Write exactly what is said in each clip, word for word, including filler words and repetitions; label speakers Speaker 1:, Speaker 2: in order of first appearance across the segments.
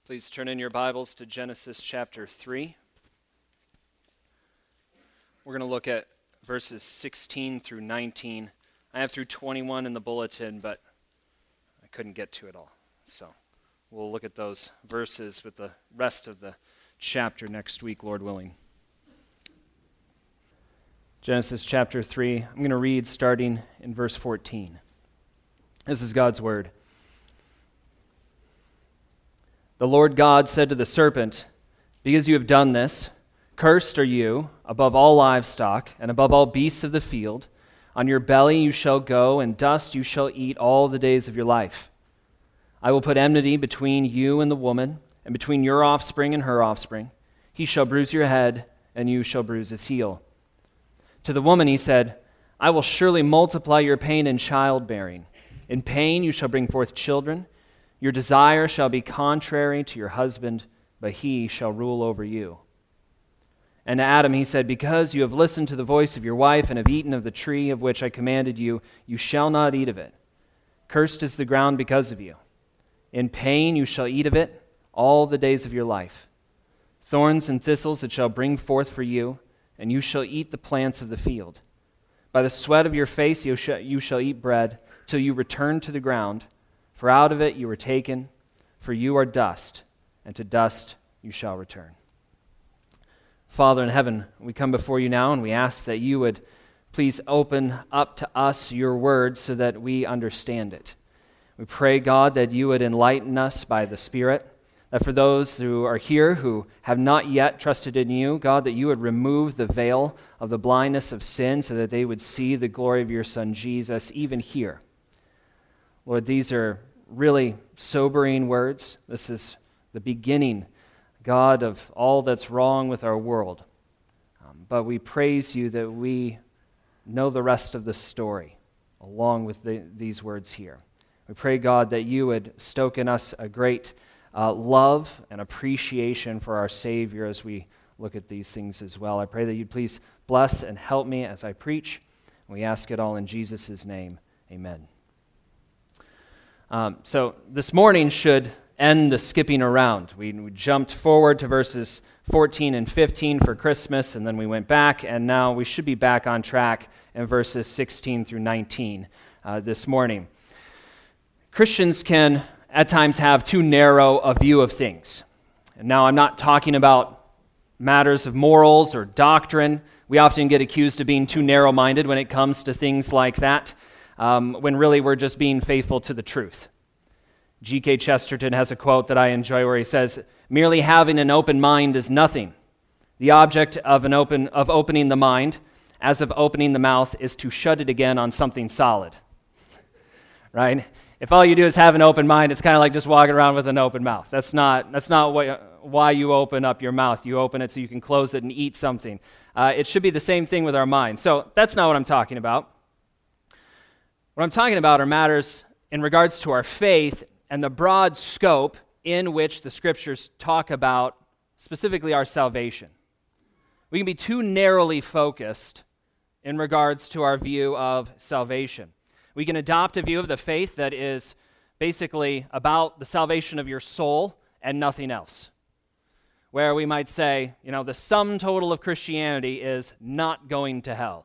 Speaker 1: Please turn in your Bibles to Genesis chapter three. We're going to look at verses sixteen through nineteen. I have through twenty-one in the bulletin, but I couldn't get to it all. So we'll look at those verses with the rest of the chapter next week, Lord willing. Genesis chapter three, I'm going to read starting in verse fourteen. This is God's word. The Lord God said to the serpent, "Because you have done this, cursed are you above all livestock and above all beasts of the field. On your belly you shall go, and dust you shall eat all the days of your life. I will put enmity between you and the woman, and between your offspring and her offspring. He shall bruise your head, and you shall bruise his heel." To the woman he said, "I will surely multiply your pain in childbearing. In pain you shall bring forth children. Your desire shall be contrary to your husband, but he shall rule over you." And to Adam he said, "Because you have listened to the voice of your wife and have eaten of the tree of which I commanded you, you shall not eat of it. Cursed is the ground because of you. In pain you shall eat of it all the days of your life. Thorns and thistles it shall bring forth for you, and you shall eat the plants of the field. By the sweat of your face you shall, you shall eat bread till you return to the ground. For out of it you were taken, for you are dust, and to dust you shall return." Father in heaven, we come before you now and we ask that you would please open up to us your word so that we understand it. We pray, God, that you would enlighten us by the Spirit, that for those who are here who have not yet trusted in you, God, that you would remove the veil of the blindness of sin so that they would see the glory of your Son Jesus even here. Lord, these are really sobering words. This is the beginning, God, of all that's wrong with our world. Um, but we praise you that we know the rest of the story along with the, these words here. We pray, God, that you would stoke in us a great uh, love and appreciation for our Savior as we look at these things as well. I pray that you'd please bless and help me as I preach. We ask it all in Jesus' name. Amen. Um, so this morning should end the skipping around. We, we jumped forward to verses fourteen and fifteen for Christmas, and then we went back, and now we should be back on track in verses sixteen through nineteen uh, this morning. Christians can at times have too narrow a view of things. And now I'm not talking about matters of morals or doctrine. We often get accused of being too narrow-minded when it comes to things like that. Um, when really we're just being faithful to the truth. G K Chesterton has a quote that I enjoy where he says, "Merely having an open mind is nothing. The object of an open of opening the mind, as of opening the mouth, is to shut it again on something solid." Right? If all you do is have an open mind, it's kind of like just walking around with an open mouth. That's not that's not what, why you open up your mouth. You open it so you can close it and eat something. Uh, it should be the same thing with our mind. So that's not what I'm talking about. What I'm talking about are matters in regards to our faith and the broad scope in which the Scriptures talk about specifically our salvation. We can be too narrowly focused in regards to our view of salvation. We can adopt a view of the faith that is basically about the salvation of your soul and nothing else. Where we might say, you know, the sum total of Christianity is not going to hell.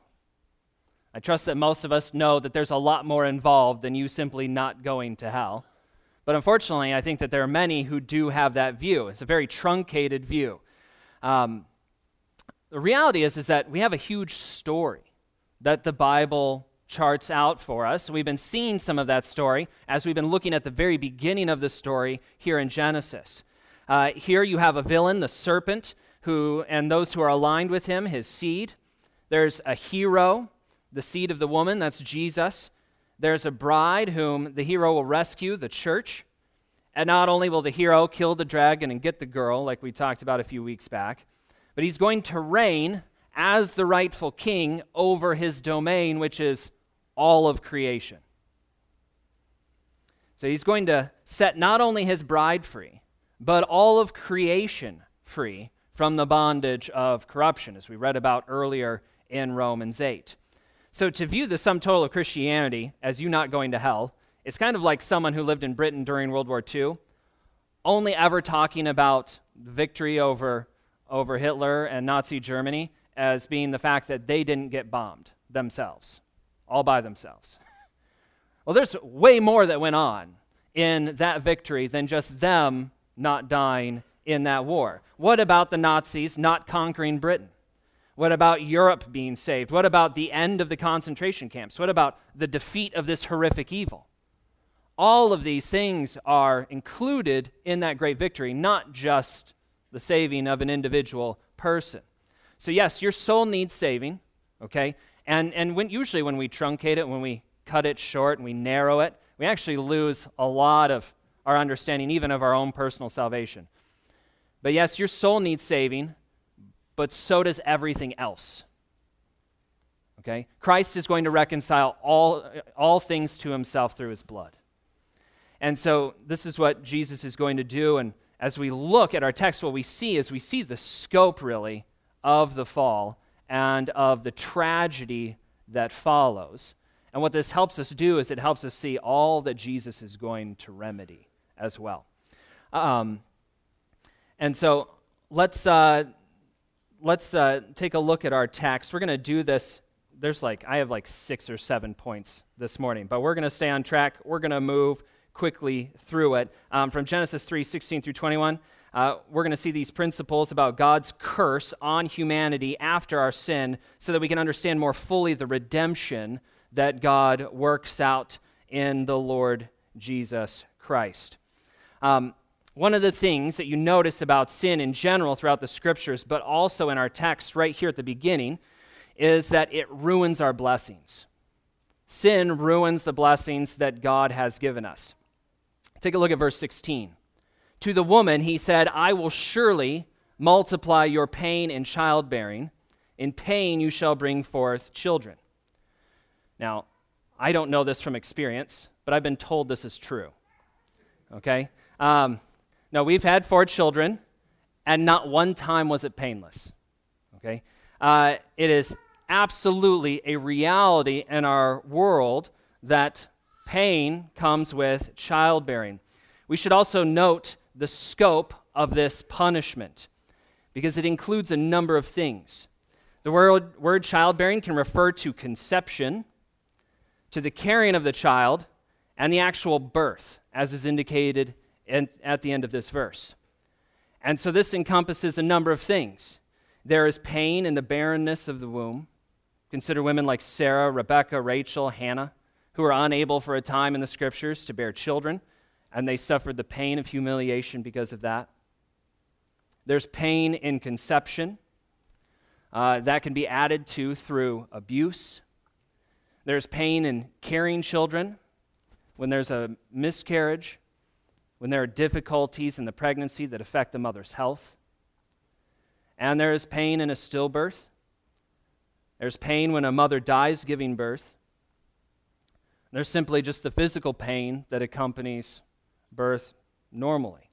Speaker 1: I trust that most of us know that there's a lot more involved than you simply not going to hell. But unfortunately, I think that there are many who do have that view. It's a very truncated view. Um, the reality is, is that we have a huge story that the Bible charts out for us. We've been seeing some of that story as we've been looking at the very beginning of the story here in Genesis. Uh, here you have a villain, the serpent, who and those who are aligned with him, his seed. There's a hero, the seed of the woman, that's Jesus. There's a bride whom the hero will rescue, the church. And not only will the hero kill the dragon and get the girl, like we talked about a few weeks back, but he's going to reign as the rightful king over his domain, which is all of creation. So he's going to set not only his bride free, but all of creation free from the bondage of corruption, as we read about earlier in Romans eight. So to view the sum total of Christianity as you not going to hell, it's kind of like someone who lived in Britain during World War Two. only ever talking about victory over, over Hitler and Nazi Germany as being the fact that they didn't get bombed themselves, all by themselves. Well, there's way more that went on in that victory than just them not dying in that war. What about the Nazis not conquering Britain? What about Europe being saved? What about the end of the concentration camps? What about the defeat of this horrific evil? All of these things are included in that great victory, not just the saving of an individual person. So yes, your soul needs saving, okay? And and when usually when we truncate it, when we cut it short and we narrow it, we actually lose a lot of our understanding, even of our own personal salvation. But yes, your soul needs saving, but so does everything else. Okay? Christ is going to reconcile all, all things to himself through his blood. And so this is what Jesus is going to do, and as we look at our text, what we see is we see the scope, really, of the fall and of the tragedy that follows. And what this helps us do is it helps us see all that Jesus is going to remedy as well. Um, and so let's uh, let's uh, take a look at our text. We're going to do this. There's like, I have like six or seven points this morning, but we're going to stay on track. We're going to move quickly through it. Um, from Genesis three, sixteen through twenty-one, uh, we're going to see these principles about God's curse on humanity after our sin so that we can understand more fully the redemption that God works out in the Lord Jesus Christ. Um, one of the things that you notice about sin in general throughout the scriptures, but also in our text right here at the beginning, is that it ruins our blessings. Sin ruins the blessings that God has given us. Take a look at verse sixteen. To the woman he said, I will surely multiply your pain in childbearing. In pain you shall bring forth children. Now, I don't know this from experience, but I've been told this is true. Okay? Um, no, we've had four children, and not one time was it painless. Okay? Uh, it is absolutely a reality in our world that pain comes with childbearing. We should also note the scope of this punishment because it includes a number of things. The word, word childbearing can refer to conception, to the carrying of the child, and the actual birth, as is indicated in, at the end of this verse. And so this encompasses a number of things. There is pain in the barrenness of the womb. Consider women like Sarah, Rebecca, Rachel, Hannah, who were unable for a time in the scriptures to bear children, and they suffered the pain of humiliation because of that. There's pain in conception. Uh, that can be added to through abuse. There's pain in carrying children when there's a miscarriage, when there are difficulties in the pregnancy that affect the mother's health. And there is pain in a stillbirth. There's pain when a mother dies giving birth. There's simply just the physical pain that accompanies birth normally.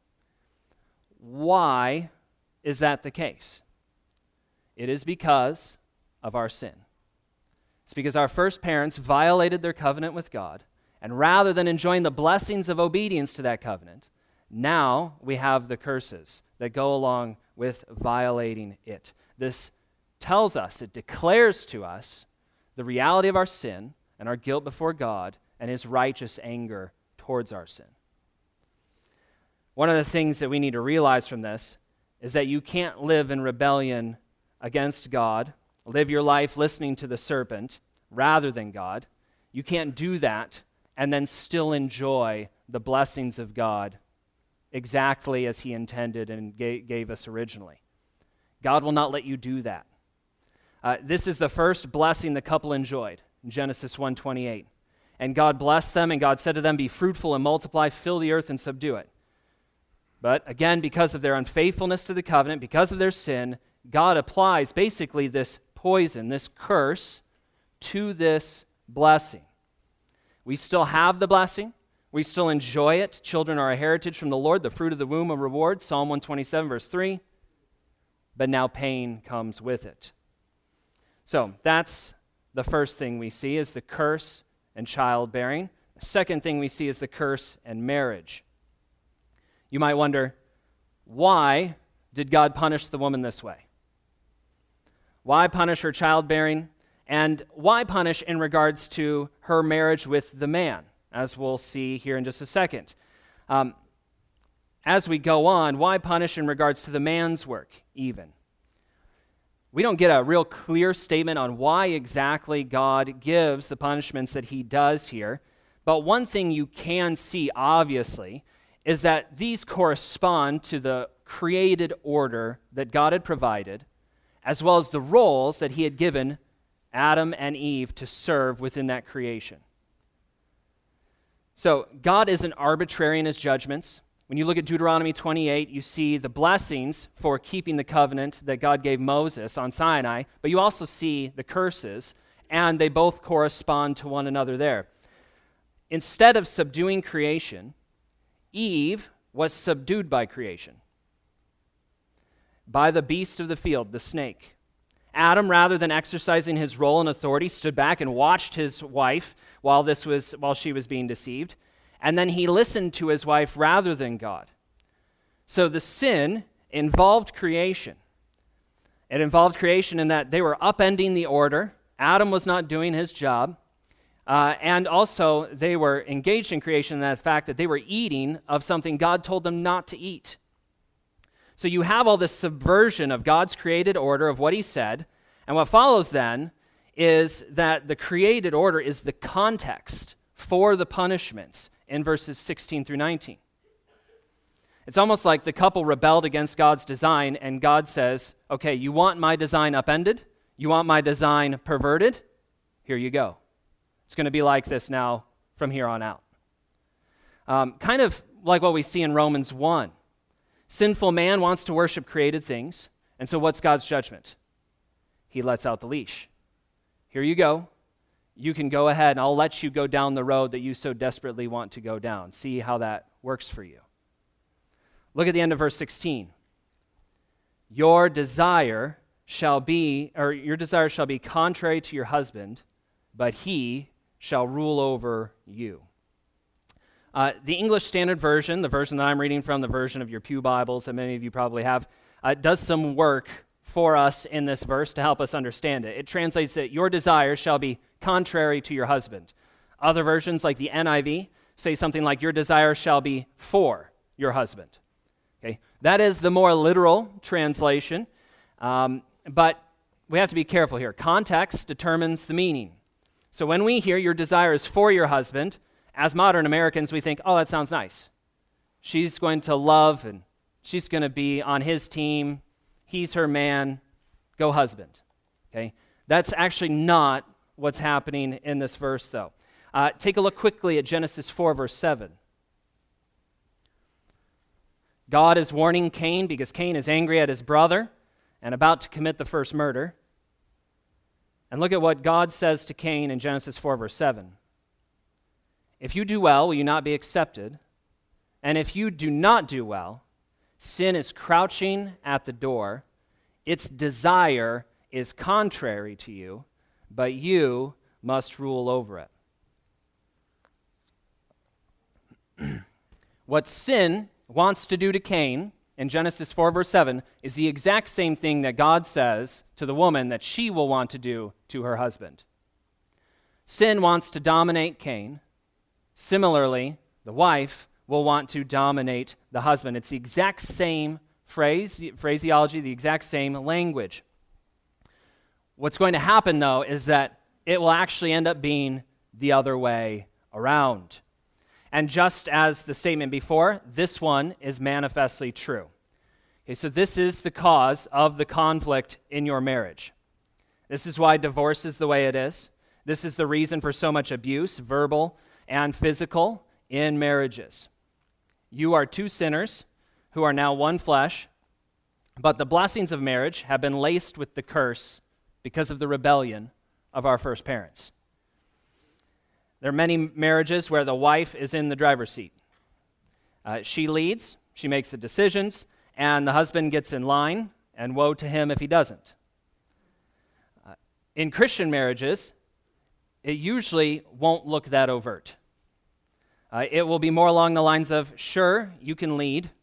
Speaker 1: Why is that the case? It is because of our sin. It's because our first parents violated their covenant with God, and rather than enjoying the blessings of obedience to that covenant, now we have the curses that go along with violating it. This tells us, it declares to us the reality of our sin and our guilt before God and his righteous anger towards our sin. One of the things that we need to realize from this is that you can't live in rebellion against God, live your life listening to the serpent rather than God. You can't do that and then still enjoy the blessings of God exactly as he intended and ga- gave us originally. God will not let you do that. Uh, this is the first blessing the couple enjoyed in Genesis one twenty-eight. And God blessed them, and God said to them, be fruitful and multiply, fill the earth and subdue it. But again, because of their unfaithfulness to the covenant, because of their sin, God applies basically this poison, this curse, to this blessing. We still have the blessing. We still enjoy it. Children are a heritage from the Lord, the fruit of the womb a reward, Psalm one twenty-seven, verse three. But now pain comes with it. So that's the first thing we see is the curse and childbearing. The second thing we see is the curse and marriage. You might wonder, why did God punish the woman this way? Why punish her childbearing? And why punish in regards to her marriage with the man, as we'll see here in just a second? Um, as we go on, why punish in regards to the man's work even? We don't get a real clear statement on why exactly God gives the punishments that he does here, but one thing you can see, obviously, is that these correspond to the created order that God had provided, as well as the roles that he had given Adam and Eve to serve within that creation. So God isn't arbitrary in his judgments. When you look at Deuteronomy twenty-eight, you see the blessings for keeping the covenant that God gave Moses on Sinai, but you also see the curses, and they both correspond to one another there. Instead of subduing creation, Eve was subdued by creation, by the beast of the field, the snake. Adam, rather than exercising his role and authority, stood back and watched his wife while this was while she was being deceived, and then he listened to his wife rather than God. So the sin involved creation. It involved creation in that they were upending the order. Adam was not doing his job, uh, and also they were engaged in creation in that fact that they were eating of something God told them not to eat. So you have all this subversion of God's created order of what he said, and what follows then is that the created order is the context for the punishments in verses sixteen through nineteen. It's almost like the couple rebelled against God's design, and God says, okay, you want my design upended? You want my design perverted? Here you go. It's going to be like this now from here on out. Um, kind of like what we see in Romans one. Sinful man wants to worship created things, and so what's God's judgment? He lets out the leash. Here you go. You can go ahead, and I'll let you go down the road that you so desperately want to go down. See how that works for you. Look at the end of verse sixteen. Your desire shall be, or your desire shall be contrary to your husband, but he shall rule over you. Uh, the English Standard Version, the version that I'm reading from, the version of your pew Bibles that many of you probably have, uh, does some work for us in this verse to help us understand it. It translates that your desire shall be contrary to your husband. Other versions, like the N I V, say something like your desire shall be for your husband. Okay, that is the more literal translation, um, but we have to be careful here. Context determines the meaning. So when we hear your desire is for your husband, as modern Americans, we think, oh, that sounds nice. She's going to love, and she's going to be on his team. He's her man. Go husband. Okay? That's actually not what's happening in this verse, though. Uh, take a look quickly at Genesis four, verse seven. God is warning Cain because Cain is angry at his brother and about to commit the first murder. And look at what God says to Cain in Genesis four, verse seven. If you do well, will you not be accepted? And if you do not do well, sin is crouching at the door. Its desire is contrary to you, but you must rule over it. What sin wants to do to Cain in Genesis four, verse seven is the exact same thing that God says to the woman that she will want to do to her husband. Sin wants to dominate Cain. Similarly, the wife will want to dominate the husband. It's the exact same phrase, phraseology, the exact same language. What's going to happen, though, is that it will actually end up being the other way around. And just as the statement before, this one is manifestly true. Okay, so this is the cause of the conflict in your marriage. This is why divorce is the way it is. This is the reason for so much abuse, verbal and physical, in marriages. You are two sinners who are now one flesh, but the blessings of marriage have been laced with the curse because of the rebellion of our first parents. There are many marriages where the wife is in the driver's seat. Uh, she leads, she makes the decisions, and the husband gets in line, and woe to him if he doesn't. Uh, in Christian marriages, it usually won't look that overt. Uh, it will be more along the lines of, sure, you can lead,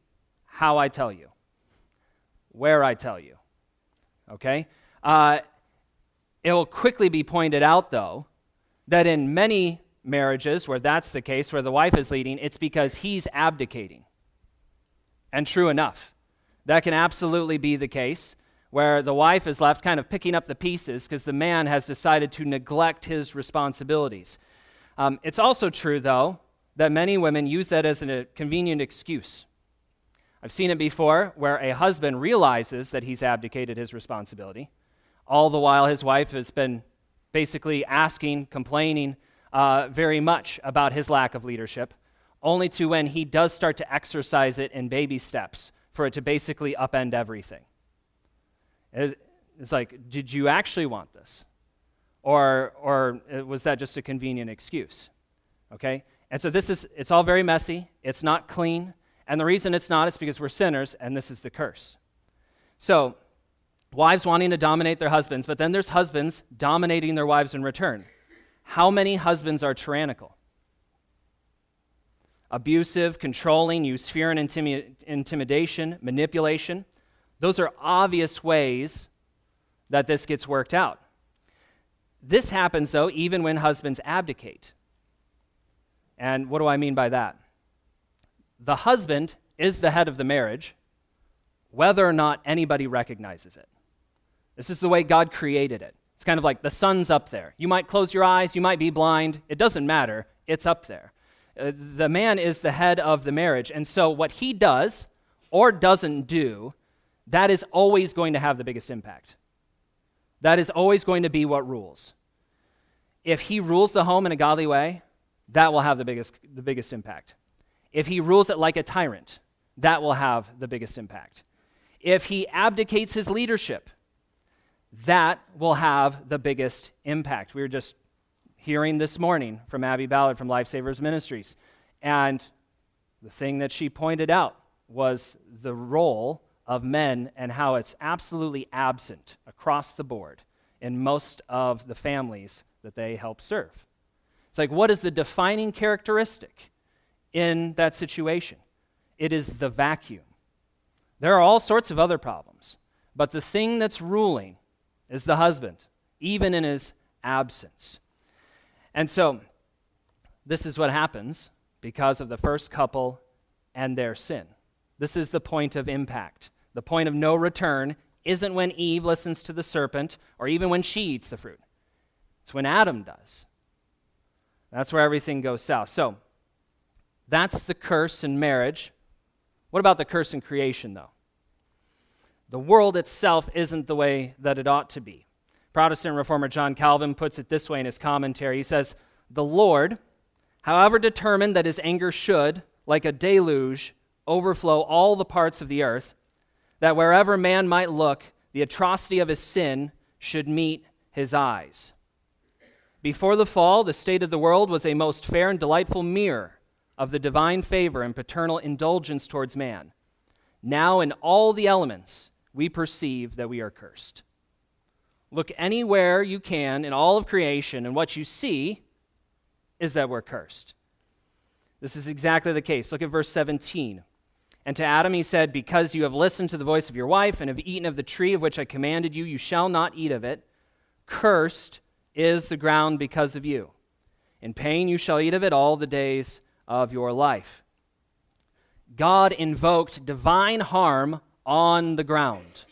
Speaker 1: how I tell you, where I tell you, okay? Uh, it will quickly be pointed out, though, that in many marriages where that's the case, where the wife is leading, it's because he's abdicating. And true enough, that can absolutely be the case, where the wife is left kind of picking up the pieces because the man has decided to neglect his responsibilities. Um, it's also true, though, that many women use that as a convenient excuse. I've seen it before where a husband realizes that he's abdicated his responsibility, all the while his wife has been basically asking, complaining uh, very much about his lack of leadership, only to when he does start to exercise it in baby steps for it to basically upend everything. It's like, did you actually want this? Or, or was that just a convenient excuse? Okay? And so this is, it's all very messy. It's not clean. And the reason it's not is because we're sinners, and this is the curse. So, wives wanting to dominate their husbands, but then there's husbands dominating their wives in return. How many husbands are tyrannical? Abusive, controlling, use fear and intimi- intimidation, manipulation. Those are obvious ways that this gets worked out. This happens, though, even when husbands abdicate. And what do I mean by that? The husband is the head of the marriage, whether or not anybody recognizes it. This is the way God created it. It's kind of like the sun's up there. You might close your eyes, you might be blind. It doesn't matter. It's up there. Uh, the man is the head of the marriage. And so what he does or doesn't do, that is always going to have the biggest impact. That is always going to be what rules. If he rules the home in a godly way, that will have the biggest, the biggest impact. If he rules it like a tyrant, that will have the biggest impact. If he abdicates his leadership, that will have the biggest impact. We were just hearing this morning from Abby Ballard from Lifesavers Ministries, and the thing that she pointed out was the role of men and how it's absolutely absent across the board in most of the families that they help serve. It's like, what is the defining characteristic in that situation? It is the vacuum. There are all sorts of other problems, but the thing that's ruling is the husband, even in his absence. And so, this is what happens because of the first couple and their sin. This is the point of impact. The point of no return isn't when Eve listens to the serpent or even when she eats the fruit. It's when Adam does. That's where everything goes south. So, that's the curse in marriage. What about the curse in creation, though? The world itself isn't the way that it ought to be. Protestant reformer John Calvin puts it this way in his commentary. He says, "The Lord, however determined that his anger should, like a deluge, overflow all the parts of the earth, that wherever man might look, the atrocity of his sin should meet his eyes. Before the fall, the state of the world was a most fair and delightful mirror of the divine favor and paternal indulgence towards man. Now in all the elements, we perceive that we are cursed." Look anywhere you can in all of creation, and what you see is that we're cursed. This is exactly the case. Look at verse seventeen. "And to Adam he said, 'Because you have listened to the voice of your wife and have eaten of the tree of which I commanded you, you shall not eat of it. Cursed is the ground because of you. In pain you shall eat of it all the days of your life.'" God invoked divine harm on the ground.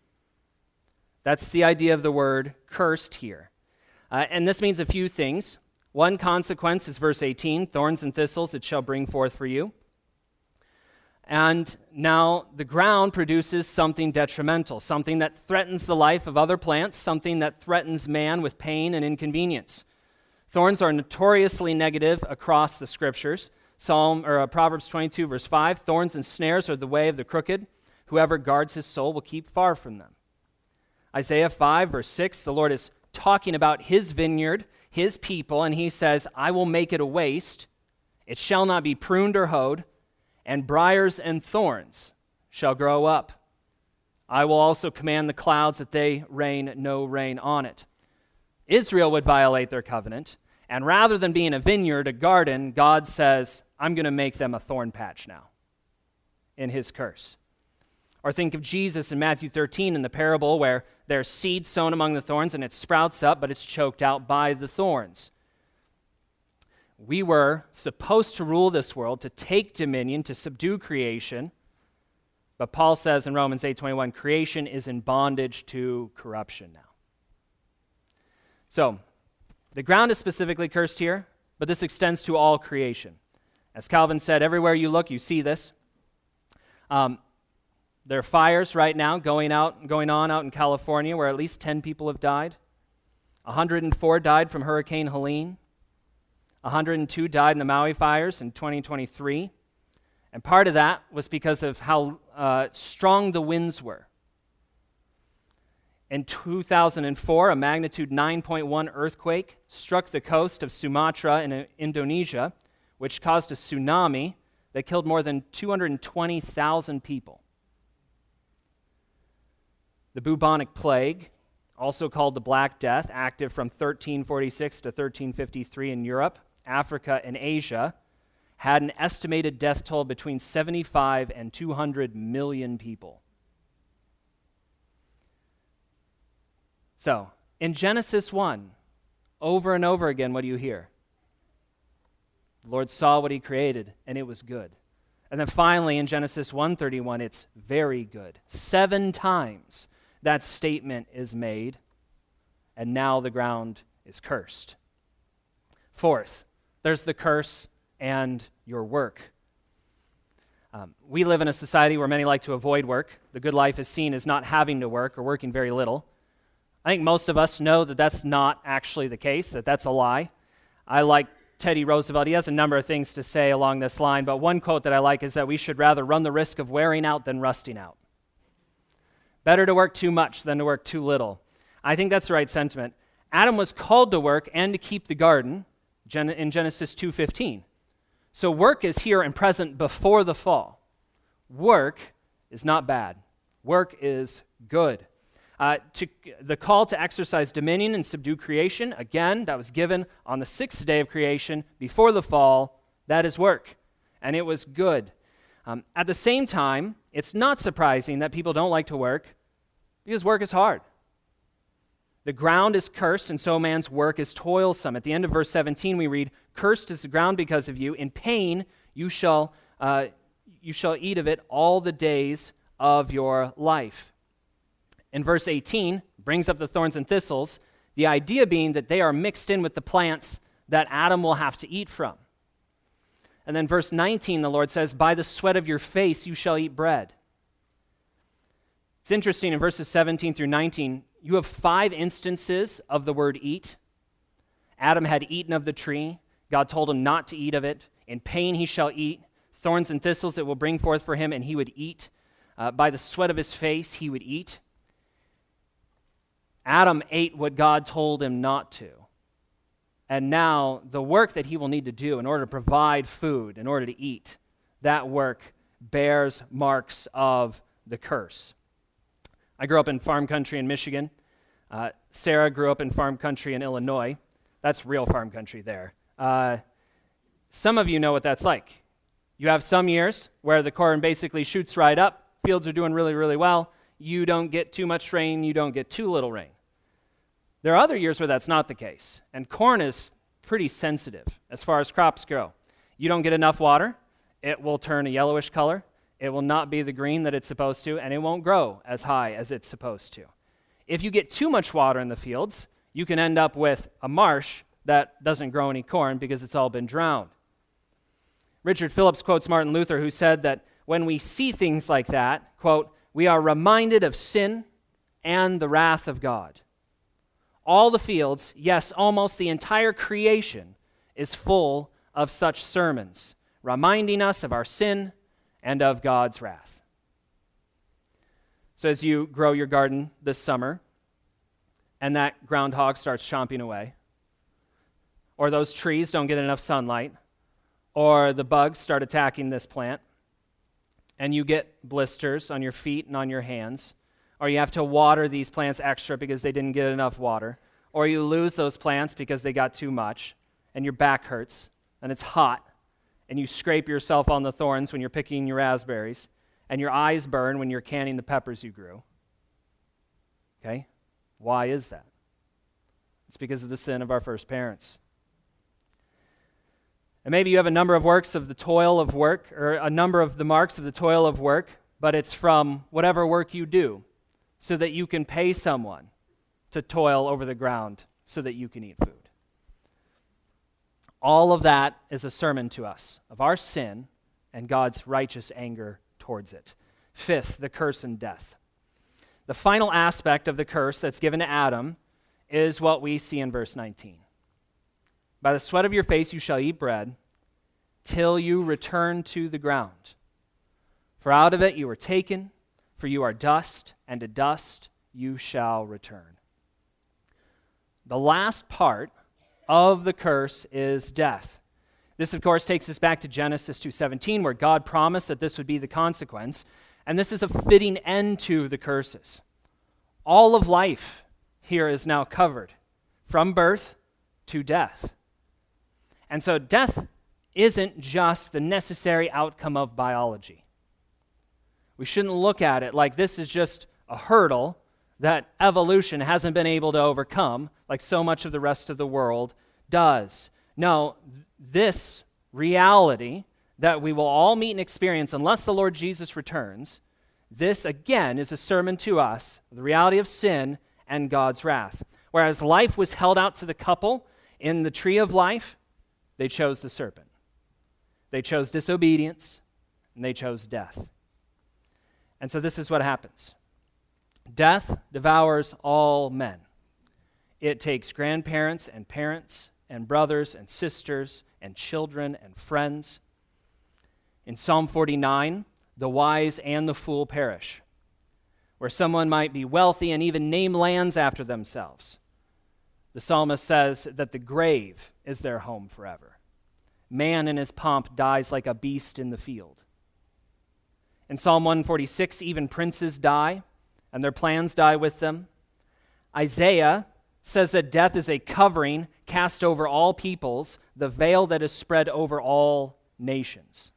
Speaker 1: That's the idea of the word cursed here. Uh, and this means a few things. One consequence is verse eighteen, "Thorns and thistles it shall bring forth for you." And now the ground produces something detrimental, something that threatens the life of other plants, something that threatens man with pain and inconvenience. Thorns are notoriously negative across the scriptures. Psalm or uh, Proverbs twenty-two, verse five, "Thorns and snares are the way of the crooked. Whoever guards his soul will keep far from them." Isaiah five, verse six, the Lord is talking about his vineyard, his people, and he says, "I will make it a waste. It shall not be pruned or hoed, and briars and thorns shall grow up. I will also command the clouds that they rain no rain on it." Israel would violate their covenant, and rather than being a vineyard, a garden, God says, "I'm going to make them a thorn patch now." in his curse. Or think of Jesus in Matthew thirteen in the parable where there's seed sown among the thorns and it sprouts up, but it's choked out by the thorns. We were supposed to rule this world, to take dominion, to subdue creation. But Paul says in Romans eight twenty-one, creation is in bondage to corruption now. So, the ground is specifically cursed here, but this extends to all creation. As Calvin said, everywhere you look, you see this. Um, there are fires right now going out, going on out in California where at least ten people have died. one hundred four died from Hurricane Helene. one hundred two died in the Maui fires in twenty twenty-three. And part of that was because of how uh, strong the winds were. In two thousand four, a magnitude nine point one earthquake struck the coast of Sumatra in uh, Indonesia, which caused a tsunami that killed more than two hundred twenty thousand people. The bubonic plague, also called the Black Death, active from thirteen forty-six to thirteen fifty-three in Europe, Africa, and Asia, had an estimated death toll between seventy-five and two hundred million people. So, in Genesis one, over and over again, what do you hear? The Lord saw what he created, and it was good. And then finally, in Genesis one thirty-one, it's very good. Seven times that statement is made, and now the ground is cursed. Fourth, there's the curse and your work. Um, we live in a society where many like to avoid work. The good life is seen as not having to work or working very little. I think most of us know that that's not actually the case, that that's a lie. I like Teddy Roosevelt. He has a number of things to say along this line, but one quote that I like is that we should rather run the risk of wearing out than rusting out. Better to work too much than to work too little. I think that's the right sentiment. Adam was called to work and to keep the garden in Genesis two fifteen. So work is here and present before the fall. Work is not bad. Work is good. Uh, to, the call to exercise dominion and subdue creation, again, that was given on the sixth day of creation before the fall. That is work, and it was good. Um, at the same time, it's not surprising that people don't like to work because work is hard. The ground is cursed, and so man's work is toilsome. At the end of verse seventeen, we read, "Cursed is the ground because of you. In pain you shall uh, you shall eat of it all the days of your life." In verse eighteen, brings up the thorns and thistles, the idea being that they are mixed in with the plants that Adam will have to eat from. And then verse nineteen, the Lord says, "By the sweat of your face you shall eat bread." It's interesting, in verses seventeen through nineteen, you have five instances of the word eat. Adam had eaten of the tree. God told him not to eat of it. In pain he shall eat. Thorns and thistles it will bring forth for him, and he would eat. Uh, by the sweat of his face he would eat. Adam ate what God told him not to. And now the work that he will need to do in order to provide food, in order to eat, that work bears marks of the curse. I grew up in farm country in Michigan. Uh, Sarah grew up in farm country in Illinois. That's real farm country there. Uh, some of you know what that's like. You have some years where the corn basically shoots right up. Fields are doing really, really well. You don't get too much rain. You don't get too little rain. There are other years where that's not the case. And corn is pretty sensitive as far as crops go. You don't get enough water, it will turn a yellowish color. It will not be the green that it's supposed to, and it won't grow as high as it's supposed to. If you get too much water in the fields, you can end up with a marsh that doesn't grow any corn because it's all been drowned. Richard Phillips quotes Martin Luther, who said that when we see things like that, quote, "we are reminded of sin and the wrath of God." All the fields, yes, almost the entire creation, is full of such sermons, reminding us of our sin and of God's wrath. So as you grow your garden this summer, and that groundhog starts chomping away, or those trees don't get enough sunlight, or the bugs start attacking this plant, and you get blisters on your feet and on your hands, or you have to water these plants extra because they didn't get enough water, or you lose those plants because they got too much, and your back hurts, and it's hot, and you scrape yourself on the thorns when you're picking your raspberries. and your eyes burn when you're canning the peppers you grew. Okay? Why is that? It's because of the sin of our first parents. And maybe you have a number of works of the toil of work, or a number of the marks of the toil of work, but it's from whatever work you do, so that you can pay someone to toil over the ground so that you can eat food. All of that is a sermon to us of our sin and God's righteous anger towards it. Fifth, the curse and death. The final aspect of the curse that's given to Adam is what we see in verse nineteen. By the sweat of your face you shall eat bread till you return to the ground. For out of it you were taken, for you are dust, and to dust you shall return. The last part of the curse is death. This, of course, takes us back to Genesis two seventeen, where God promised that this would be the consequence, and this is a fitting end to the curses. All of life here is now covered, from birth to death. And so death isn't just the necessary outcome of biology. We shouldn't look at it like this is just a hurdle that evolution hasn't been able to overcome, like so much of the rest of the world does. No, th- this reality that we will all meet and experience unless the Lord Jesus returns, this again is a sermon to us, the reality of sin and God's wrath. Whereas life was held out to the couple in the tree of life, they chose the serpent. They chose disobedience, and they chose death. And so this is what happens. Death devours all men. It takes grandparents and parents and brothers and sisters and children and friends. In Psalm forty-nine, the wise and the fool perish, where someone might be wealthy and even name lands after themselves. The psalmist says that the grave is their home forever. Man in his pomp dies like a beast in the field. In Psalm one forty-six, even princes die, and their plans die with them. Isaiah says that death is a covering cast over all peoples, the veil that is spread over all nations.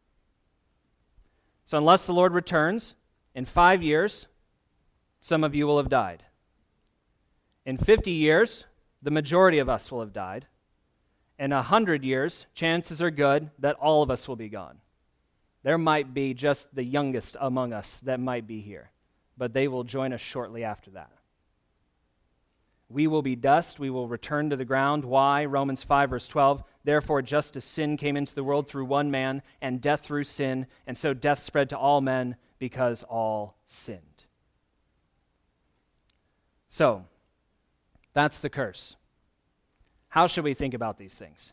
Speaker 1: So unless the Lord returns, in five years, some of you will have died. In fifty years, the majority of us will have died. In a hundred years, chances are good that all of us will be gone. There might be just the youngest among us that might be here, but they will join us shortly after that. We will be dust, we will return to the ground. Why? Romans five, verse twelve, therefore just as sin came into the world through one man, and death through sin, and so death spread to all men because all sinned. So, that's the curse. How should we think about these things?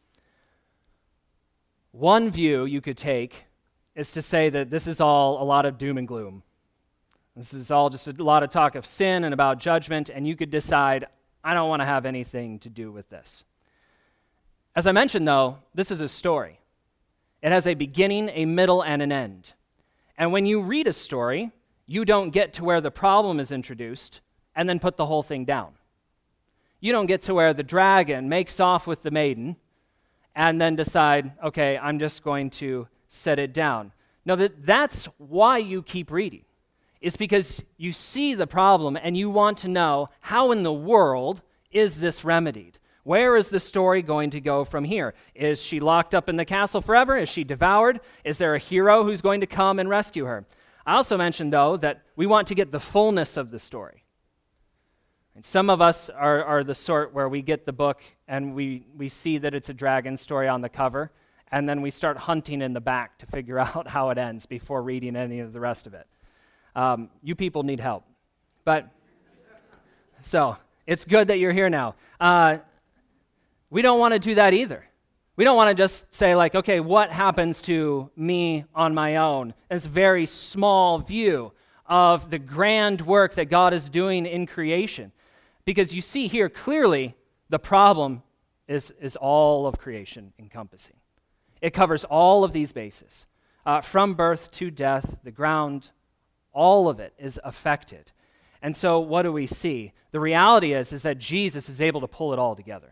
Speaker 1: One view you could take is to say that this is all a lot of doom and gloom. This is all just a lot of talk of sin and about judgment, and you could decide, I don't want to have anything to do with this. As I mentioned, though, this is a story. It has a beginning, a middle, and an end. And when you read a story, you don't get to where the problem is introduced and then put the whole thing down. You don't get to where the dragon makes off with the maiden and then decide, okay, I'm just going to set it down. No, that, that's why you keep reading. It's because you see the problem and you want to know how in the world is this remedied? Where is the story going to go from here? Is she locked up in the castle forever? Is she devoured? Is there a hero who's going to come and rescue her? I also mentioned, though, that we want to get the fullness of the story. And some of us are, are the sort where we get the book and we, we see that it's a dragon story on the cover, and then we start hunting in the back to figure out how it ends before reading any of the rest of it. Um, you people need help. But, so, it's good that you're here now. Uh, we don't want to do that either. We don't want to just say like, okay, what happens to me on my own? This very small view of the grand work that God is doing in creation. Because you see here clearly the problem is, is all of creation encompassing. It covers all of these bases. Uh, from birth to death, the ground, all of it is affected. And so what do we see? The reality is, is that Jesus is able to pull it all together.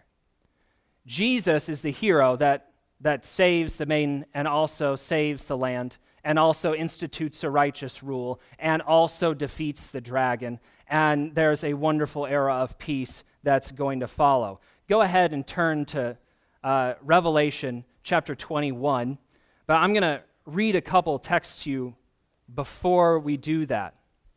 Speaker 1: Jesus is the hero that, that saves the maiden and also saves the land and also institutes a righteous rule and also defeats the dragon. And there's a wonderful era of peace that's going to follow. Go ahead and turn to uh, Revelation chapter twenty-one. But I'm going to read a couple texts to you before we do that.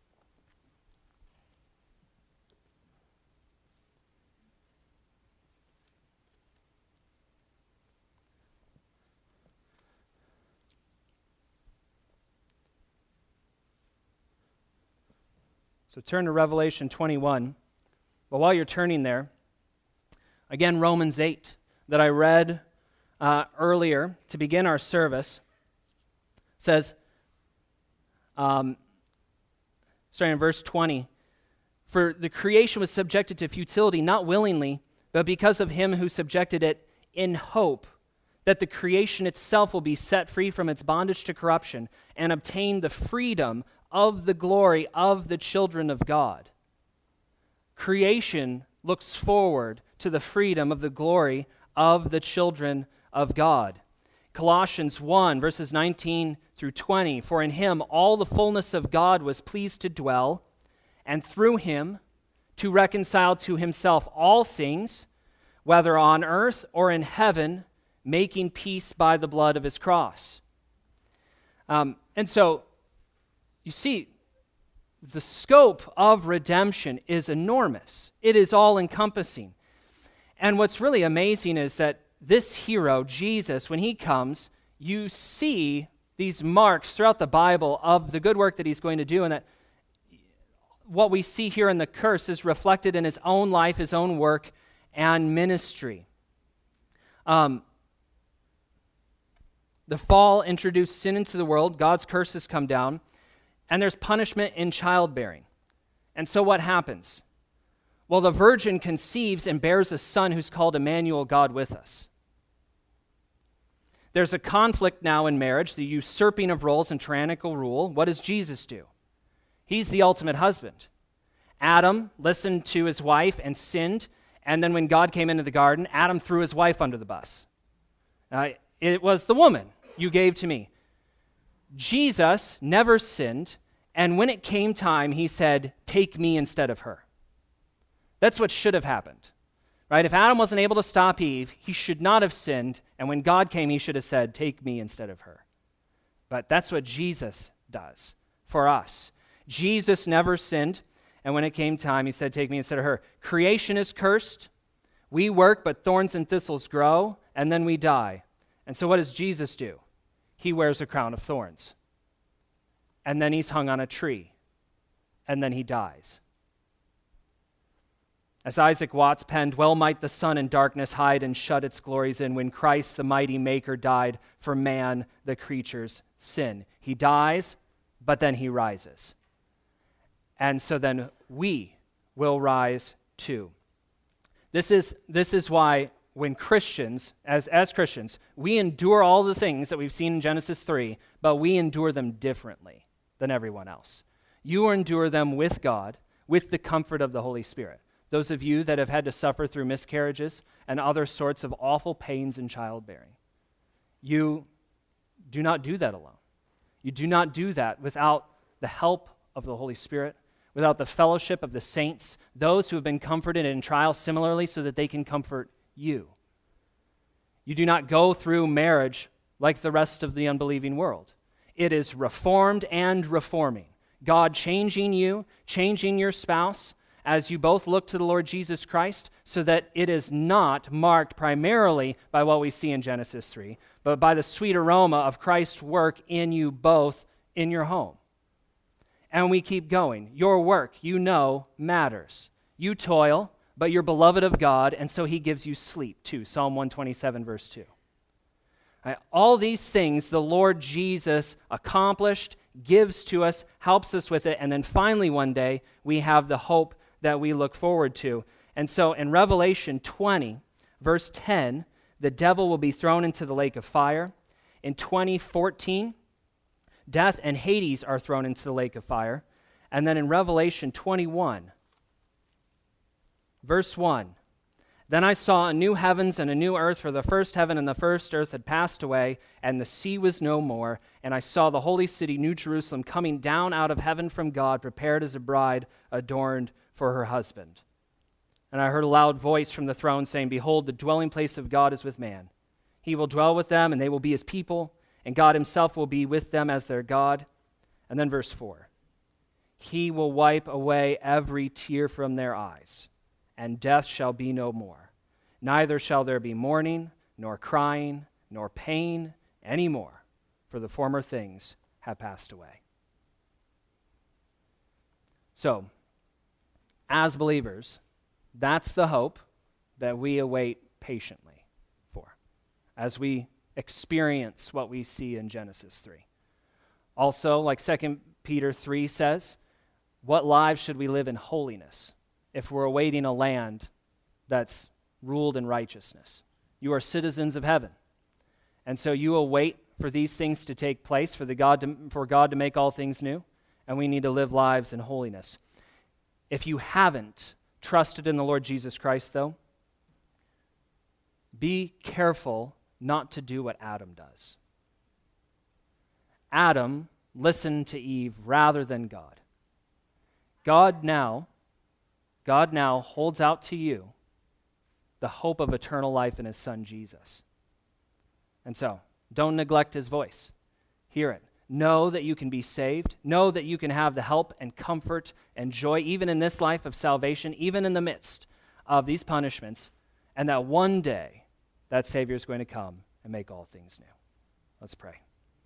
Speaker 1: So turn to Revelation twenty-one. But while you're turning there, again, Romans eight that I read uh, earlier to begin our service says, um, starting in verse twenty, "For the creation was subjected to futility, not willingly, but because of him who subjected it in hope that the creation itself will be set free from its bondage to corruption and obtain the freedom of the glory of the children of God." Creation looks forward to the freedom of the glory of the children of God. Colossians one, verses nineteen through twenty, "For in him all the fullness of God was pleased to dwell, and through him to reconcile to himself all things, whether on earth or in heaven, making peace by the blood of his cross." Um, and so, you see, the scope of redemption is enormous. It is all-encompassing. And what's really amazing is that this hero, Jesus, when he comes, you see these marks throughout the Bible of the good work that he's going to do, and that what we see here in the curse is reflected in his own life, his own work, and ministry. Um, the fall introduced sin into the world. God's curse has come down. And there's punishment in childbearing. And so what happens? Well, the virgin conceives and bears a son who's called Emmanuel, God with us. There's a conflict now in marriage, the usurping of roles and tyrannical rule. What does Jesus do? He's the ultimate husband. Adam listened to his wife and sinned, and then when God came into the garden, Adam threw his wife under the bus. Uh, it was the woman you gave to me. Jesus never sinned, and when it came time, he said, "Take me instead of her." That's what should have happened, right? If Adam wasn't able to stop Eve, he should not have sinned, and when God came, he should have said, "Take me instead of her." But that's what Jesus does for us. Jesus never sinned, and when it came time, he said, "Take me instead of her." Creation is cursed. We work, but thorns and thistles grow, and then we die. And so what does Jesus do? He wears a crown of thorns. And then he's hung on a tree. And then he dies. As Isaac Watts penned, "Well might the sun in darkness hide and shut its glories in when Christ, the mighty maker, died for man, the creature's sin." He dies, but then he rises. And so then we will rise too. This is, this is why when Christians, as, as Christians, we endure all the things that we've seen in Genesis three, but we endure them differently than everyone else. You endure them with God, with the comfort of the Holy Spirit. Those of you that have had to suffer through miscarriages and other sorts of awful pains in childbearing, you do not do that alone. You do not do that without the help of the Holy Spirit, without the fellowship of the saints, those who have been comforted in trials similarly so that they can comfort you. You do not go through marriage like the rest of the unbelieving world. It is reformed and reforming. God changing you, changing your spouse as you both look to the Lord Jesus Christ so that it is not marked primarily by what we see in Genesis three, but by the sweet aroma of Christ's work in you both in your home. And we keep going. Your work, you know, matters. You toil, but you're beloved of God, and so he gives you sleep too. Psalm one twenty-seven, verse two. Right, all these things the Lord Jesus accomplished, gives to us, helps us with it, and then finally one day we have the hope that we look forward to. And so in Revelation twenty, verse ten, the devil will be thrown into the lake of fire. In twenty fourteen, death and Hades are thrown into the lake of fire. And then in Revelation twenty-one, verse one, Then I saw a new heavens and a new earth, for the first heaven and the first earth had passed away, and the sea was no more. And I saw the holy city, New Jerusalem, coming down out of heaven from God, prepared as a bride adorned for her husband. And I heard a loud voice from the throne saying, Behold, the dwelling place of God is with man. He will dwell with them, and they will be his people, and God himself will be with them as their God. And then verse four. He will wipe away every tear from their eyes, and death shall be no more. Neither shall there be mourning, nor crying, nor pain any more, for the former things have passed away. So, as believers, that's the hope that we await patiently for, as we experience what we see in Genesis three. Also, like Second Peter three says, what lives should we live in holiness if we're awaiting a land that's ruled in righteousness? You are citizens of heaven. And so you await for these things to take place, for, the God to, for God to make all things new, and we need to live lives in holiness. If you haven't trusted in the Lord Jesus Christ, though, be careful not to do what Adam does. Adam listened to Eve rather than God. God now, God now holds out to you the hope of eternal life in his Son, Jesus. And so, don't neglect his voice. Hear it. Know that you can be saved. Know that you can have the help and comfort and joy, even in this life of salvation, even in the midst of these punishments, and that one day that Savior is going to come and make all things new. Let's pray.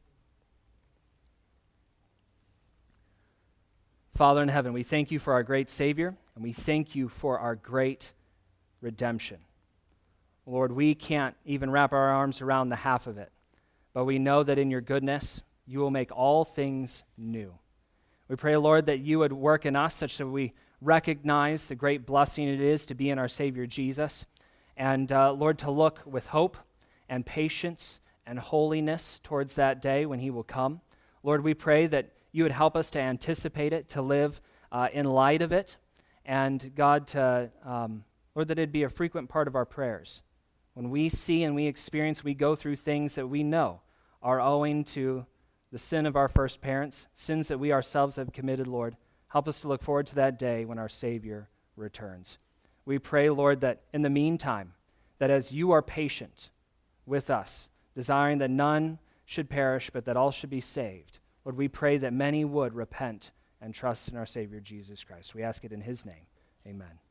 Speaker 1: Father in heaven, we thank you for our great Savior, and we thank you for our great redemption. Lord, we can't even wrap our arms around the half of it, but we know that in your goodness, you will make all things new. We pray, Lord, that you would work in us such that we recognize the great blessing it is to be in our Savior Jesus, and uh, Lord, to look with hope and patience and holiness towards that day when he will come. Lord, we pray that you would help us to anticipate it, to live uh, in light of it, and God, to, um, Lord, that it'd be a frequent part of our prayers. When we see and we experience, we go through things that we know are owing to the sin of our first parents, sins that we ourselves have committed, Lord. Help us to look forward to that day when our Savior returns. We pray, Lord, that in the meantime, that as you are patient with us, desiring that none should perish, but that all should be saved, Lord, we pray that many would repent and trust in our Savior Jesus Christ. We ask it in his name. Amen.